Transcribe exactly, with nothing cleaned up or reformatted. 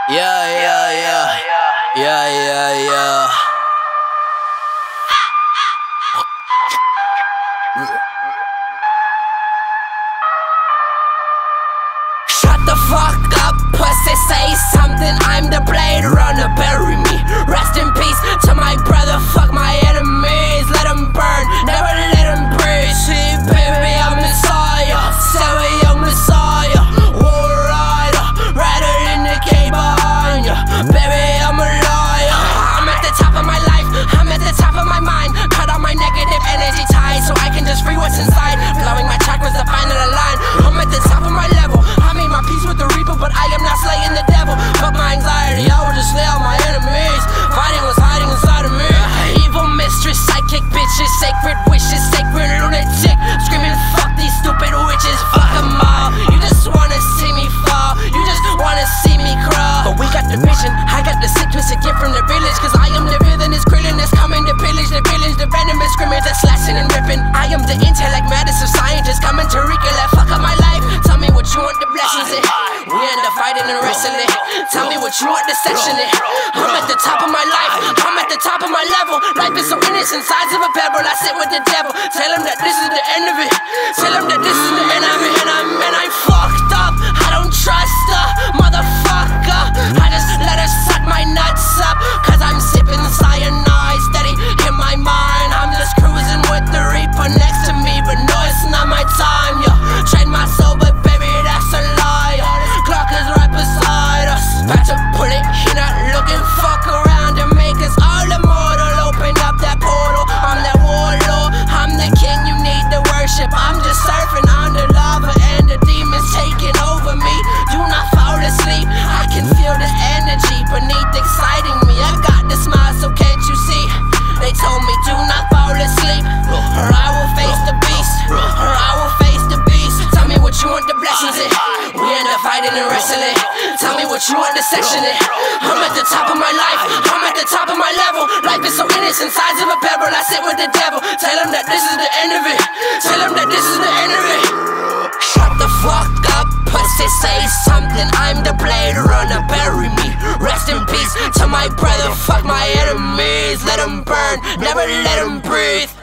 Yeah, yeah, yeah. Yeah, yeah, yeah. Shut the fuck up, pussy, say something. I'm the Blade Runner, bury me. Rest in peace to my brother, fuck my enemies. Let them burn, never let them breathe. See, baby, I'm Messiah, seven young Messiah. War rider, rather than the gate behind ya. Baby, I'm a liar. I'm at the top of my life, I'm at the top of my mind. Cut out my negative energy ties so I can just free what's inside. Blowing my chakras to find the line. I'm at the top of my level. I made my peace with the reaper, but I am not slaying the devil. Fuck my anxiety, I will just slay all my enemies. Fighting what's hiding inside of me. Evil mistress, psychic bitches, sacred wishes, sacred lunatic. Screaming fuck these stupid witches, fuck them all. You just wanna see me fall, you just wanna see me crawl. But we got the vision, I got the sick twisted gift from the village. Cause I am the villainous krillin that's coming to pillage the village. The venomous scrimmage that's slashing and ripping. I am the intellect matters of scientists coming to recollect. Fuck up my life, tell me what you want the blessings in. We end up fighting and wrestling. Tell me what you want the section in. I'm at the top of my life, I'm at the top of my level. Life is so innocent, size of a pebble. I sit with the devil, tell him that this is the end of it. Tell him that this is the end of it. And I'm, and I'm fucked up, I don't trust her, motherfucker. I just let her suck my nuts up. Cause I'm sipping cyanide steady in my mind. I'm just cruising with the reaper next to me, but no, it's not my time, yo. Trade my soul, but baby, that's a lie. Clock is right beside us. About to pull it, he not looking. Fuck around and make us all immortal. Open up that portal, I'm that warlord. I'm the king, you need the worship. I'm just surfing on the lava and the demons taking over me. Do not fall asleep, I can feel the energy beneath exciting me. I got the smile, so can't you see? They told me do not fall asleep, or I will face the beast, or I will face the beast. Tell me what you want the blessings in. We end up fighting and wrestling. Tell me what you want the section in. I'm at the top of my life, I'm at the top of my level. Life is so innocent, size of a pebble. I sit with the devil, tell him that this is the end of it. Tell him that this is the end of it. Shut the fuck up, pussy, say something. I'm the Blade Runner, bury me. Rest in peace to my brother, fuck my enemies. Let them burn, never let them breathe.